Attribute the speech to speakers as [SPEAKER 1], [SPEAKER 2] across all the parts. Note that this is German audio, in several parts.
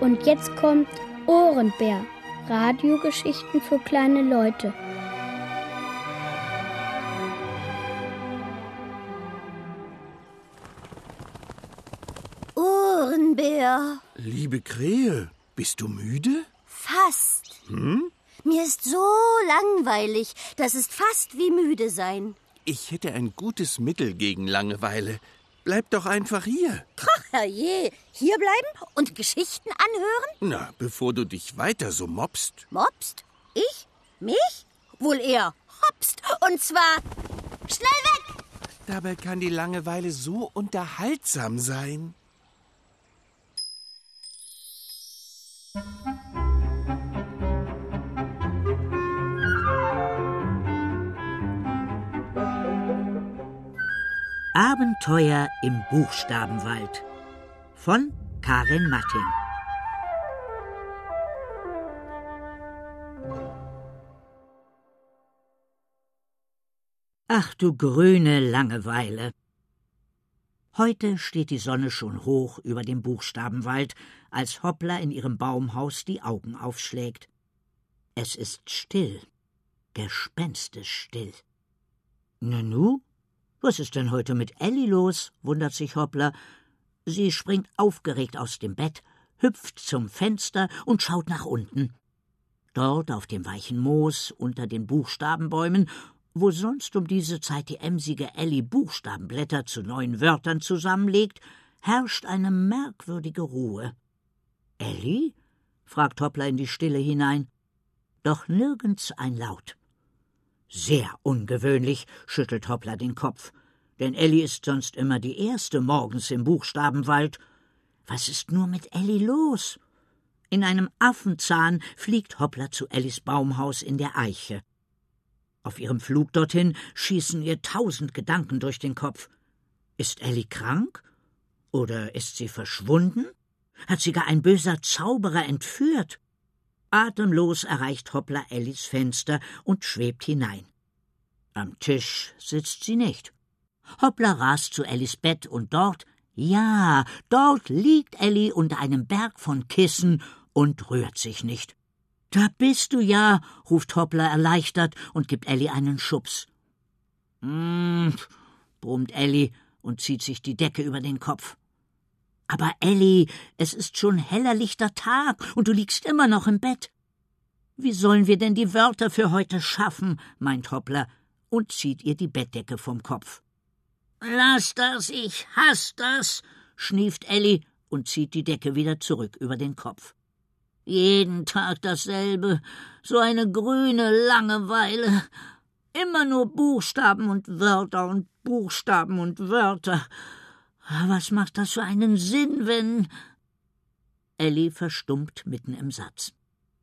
[SPEAKER 1] Und jetzt kommt Ohrenbär. Radiogeschichten für kleine Leute.
[SPEAKER 2] Ohrenbär.
[SPEAKER 3] Liebe Krähe, bist du müde?
[SPEAKER 2] Fast. Mir ist so langweilig. Das ist fast wie müde sein.
[SPEAKER 3] Ich hätte ein gutes Mittel gegen Langeweile. Bleib doch einfach hier.
[SPEAKER 2] Ach, herrje. Hier bleiben und Geschichten anhören?
[SPEAKER 3] Na, bevor du dich weiter so mobst.
[SPEAKER 2] Mobst? Ich? Mich? Wohl eher hopst. Und zwar schnell weg!
[SPEAKER 3] Dabei kann die Langeweile so unterhaltsam sein.
[SPEAKER 4] Abenteuer im Buchstabenwald von Karin Matting. Ach du grüne Langeweile. Heute steht die Sonne schon hoch über dem Buchstabenwald, als Hoppla in ihrem Baumhaus die Augen aufschlägt. Es ist still, gespenstisch still. Nanu? Was ist denn heute mit Elli los? Wundert sich Hoppla. Sie springt aufgeregt aus dem Bett, hüpft zum Fenster und schaut nach unten. Dort auf dem weichen Moos unter den Buchstabenbäumen, wo sonst um diese Zeit die emsige Elli Buchstabenblätter zu neuen Wörtern zusammenlegt, herrscht eine merkwürdige Ruhe. »Elli?« fragt Hoppla in die Stille hinein. Doch nirgends ein Laut. »Sehr ungewöhnlich«, schüttelt Hoppla den Kopf, denn Elli ist sonst immer die Erste morgens im Buchstabenwald. Was ist nur mit Elli los? In einem Affenzahn fliegt Hoppla zu Ellis Baumhaus in der Eiche. Auf ihrem Flug dorthin schießen ihr 1000 Gedanken durch den Kopf. Ist Elli krank? Oder ist sie verschwunden? Hat sie gar ein böser Zauberer entführt? Atemlos erreicht Hoppla Ellis Fenster und schwebt hinein. Am Tisch sitzt sie nicht. Hoppla rast zu Ellis Bett und dort liegt Elli unter einem Berg von Kissen und rührt sich nicht. »Da bist du ja«, ruft Hoppla erleichtert und gibt Elli einen Schubs. Brummt Elli und zieht sich die Decke über den Kopf. »Aber Elli, es ist schon heller lichter Tag und du liegst immer noch im Bett.« »Wie sollen wir denn die Wörter für heute schaffen?«, meint Hoppla und zieht ihr die Bettdecke vom Kopf. »Lass das, ich hass das«, schnieft Elli und zieht die Decke wieder zurück über den Kopf. »Jeden Tag dasselbe, so eine grüne Langeweile. Immer nur Buchstaben und Wörter und Buchstaben und Wörter. Was macht das für einen Sinn, wenn...« Elli verstummt mitten im Satz.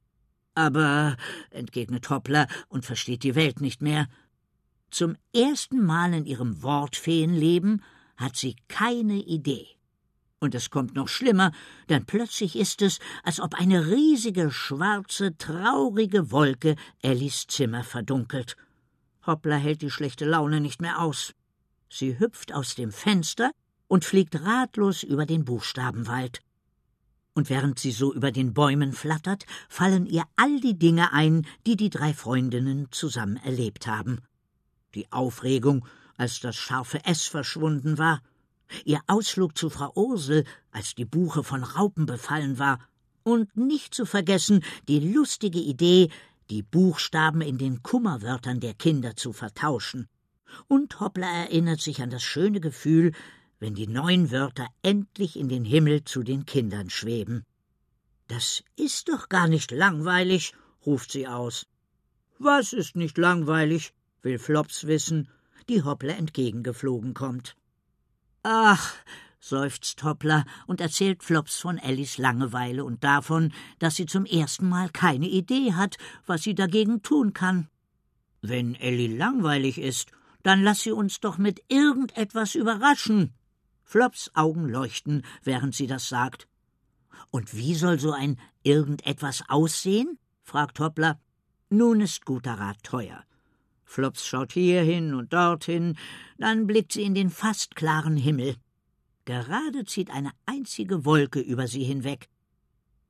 [SPEAKER 4] »Aber«, entgegnet Hoppla und versteht die Welt nicht mehr, »zum ersten Mal in ihrem Wortfeenleben hat sie keine Idee. Und es kommt noch schlimmer, denn plötzlich ist es, als ob eine riesige, schwarze, traurige Wolke Ellis Zimmer verdunkelt. Hoppla hält die schlechte Laune nicht mehr aus. Sie hüpft aus dem Fenster und fliegt ratlos über den Buchstabenwald. Und während sie so über den Bäumen flattert, fallen ihr all die Dinge ein, die die 3 Freundinnen zusammen erlebt haben. Die Aufregung, als das scharfe S verschwunden war, ihr Ausflug zu Frau Ursel, als die Buche von Raupen befallen war, und nicht zu vergessen die lustige Idee, die Buchstaben in den Kummerwörtern der Kinder zu vertauschen. Und Hoppla erinnert sich an das schöne Gefühl, wenn die neuen Wörter endlich in den Himmel zu den Kindern schweben. »Das ist doch gar nicht langweilig«, ruft sie aus. »Was ist nicht langweilig?«, will Flops wissen, die Hoppla entgegengeflogen kommt. »Ach«, seufzt Hoppla und erzählt Flops von Ellis Langeweile und davon, dass sie zum ersten Mal keine Idee hat, was sie dagegen tun kann. »Wenn Elli langweilig ist, dann lass sie uns doch mit irgendetwas überraschen.« Flops Augen leuchten, während sie das sagt. »Und wie soll so ein irgendetwas aussehen?«, fragt Hoppla. Nun ist guter Rat teuer. Flops schaut hierhin und dorthin, dann blickt sie in den fast klaren Himmel. Gerade zieht eine einzige Wolke über sie hinweg.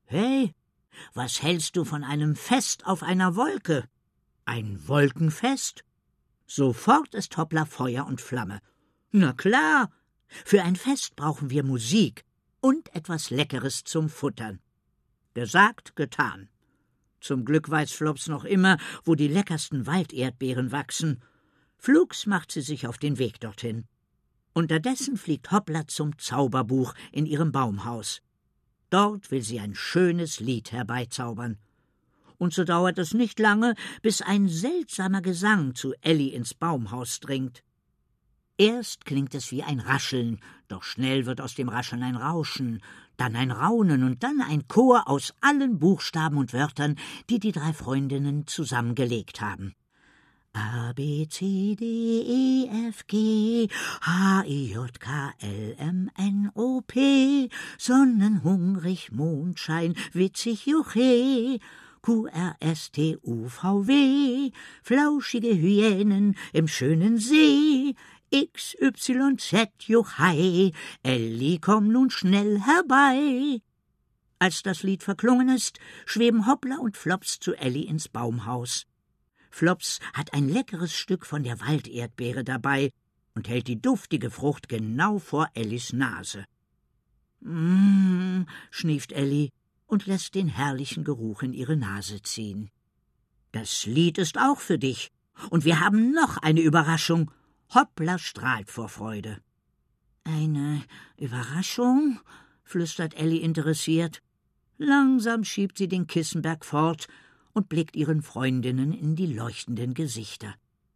[SPEAKER 4] »Hey, was hältst du von einem Fest auf einer Wolke?« »Ein Wolkenfest?« Sofort ist Hoppla Feuer und Flamme. »Na klar, für ein Fest brauchen wir Musik und etwas Leckeres zum Futtern.« Gesagt, getan. Zum Glück weiß Flops noch immer, wo die leckersten Walderdbeeren wachsen. Flugs macht sie sich auf den Weg dorthin. Unterdessen fliegt Hoppla zum Zauberbuch in ihrem Baumhaus. Dort will sie ein schönes Lied herbeizaubern. Und so dauert es nicht lange, bis ein seltsamer Gesang zu Elli ins Baumhaus dringt. Erst klingt es wie ein Rascheln, doch schnell wird aus dem Rascheln ein Rauschen, dann ein Raunen und dann ein Chor aus allen Buchstaben und Wörtern, die die 3 Freundinnen zusammengelegt haben. A, B, C, D, E, F, G, H, I, J, K, L, M, N, O, P, Sonnenhungrig, Mondschein, witzig, Juche, Q, R, S, T, U, V, W, flauschige Hyänen im schönen See, X, Y, Z, Juchhei, Elli, komm nun schnell herbei. Als das Lied verklungen ist, schweben Hoppla und Flops zu Elli ins Baumhaus. Flops hat ein leckeres Stück von der Walderdbeere dabei und hält die duftige Frucht genau vor Ellis Nase. Schnieft Elli und lässt den herrlichen Geruch in ihre Nase ziehen. »Das Lied ist auch für dich, und wir haben noch eine Überraschung.« Hoppla strahlt vor Freude. »Eine Überraschung?« flüstert Elli interessiert. Langsam schiebt sie den Kissenberg fort und blickt ihren Freundinnen in die leuchtenden Gesichter.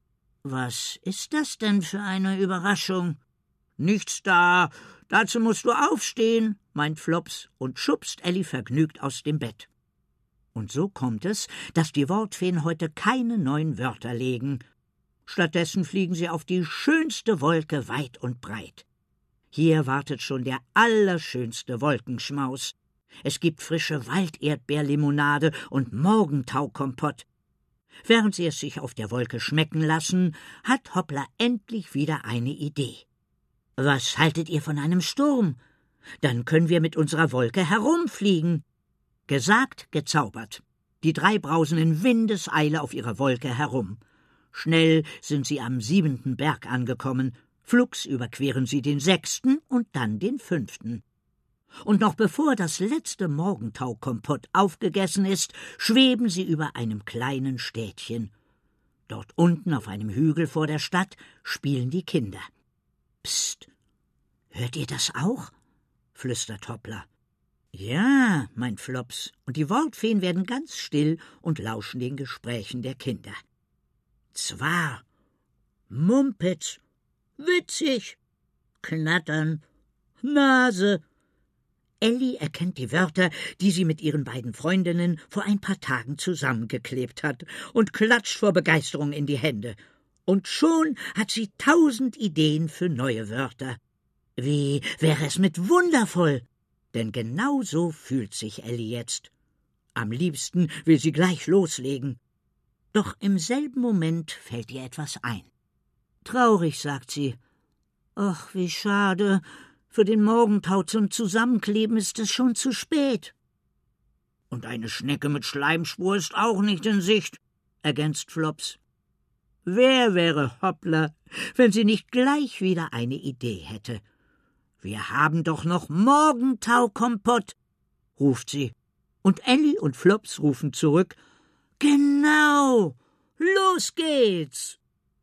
[SPEAKER 4] »Was ist das denn für eine Überraschung?« »Nichts da, dazu musst du aufstehen«, meint Flops und schubst Elli vergnügt aus dem Bett. Und so kommt es, dass die Wortfeen heute keine neuen Wörter legen. Stattdessen fliegen sie auf die schönste Wolke weit und breit. Hier wartet schon der allerschönste Wolkenschmaus. Es gibt frische Walderdbeerlimonade und Morgentaukompott. Während sie es sich auf der Wolke schmecken lassen, hat Hoppla endlich wieder eine Idee. »Was haltet ihr von einem Sturm? Dann können wir mit unserer Wolke herumfliegen.« Gesagt, gezaubert. Die 3 brausen in Windeseile auf ihrer Wolke herum. Schnell sind sie am 7. Berg angekommen. Flugs überqueren sie den 6. und dann den 5. Und noch bevor das letzte Morgentaukompott aufgegessen ist, schweben sie über einem kleinen Städtchen. Dort unten auf einem Hügel vor der Stadt spielen die Kinder. »Psst, hört ihr das auch?« flüstert Hoppla. »Ja«, meint Flops, und die Wortfeen werden ganz still und lauschen den Gesprächen der Kinder. »Zwar, Mumpitz, witzig, knattern, Nase.« Elli erkennt die Wörter, die sie mit ihren beiden Freundinnen vor ein paar Tagen zusammengeklebt hat und klatscht vor Begeisterung in die Hände. Und schon hat sie 1000 Ideen für neue Wörter. Wie wäre es mit wundervoll? Denn genau so fühlt sich Elli jetzt. Am liebsten will sie gleich loslegen. Doch im selben Moment fällt ihr etwas ein. Traurig, sagt sie. »Ach, wie schade. Für den Morgentau zum Zusammenkleben ist es schon zu spät.« »Und eine Schnecke mit Schleimspur ist auch nicht in Sicht«, ergänzt Flops. Wer wäre Hoppla, wenn sie nicht gleich wieder eine Idee hätte? »Wir haben doch noch Morgentaukompott«, ruft sie. Und Elli und Flops rufen zurück, »Genau, los geht's!«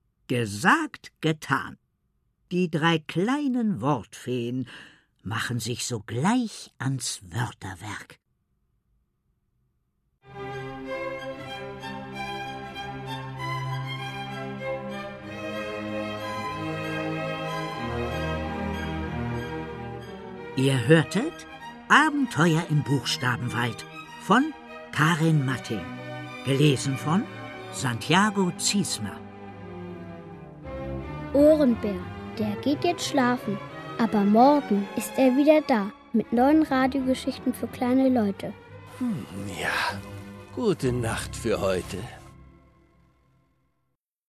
[SPEAKER 4] Gesagt, getan. Die 3 kleinen Wortfeen machen sich sogleich ans Wörterwerk. Ihr hörtet Abenteuer im Buchstabenwald von Karin Matting, gelesen von Santiago Ziesmer.
[SPEAKER 1] Ohrenbär, der geht jetzt schlafen, aber morgen ist er wieder da mit neuen Radiogeschichten für kleine Leute.
[SPEAKER 3] Ja, gute Nacht für heute.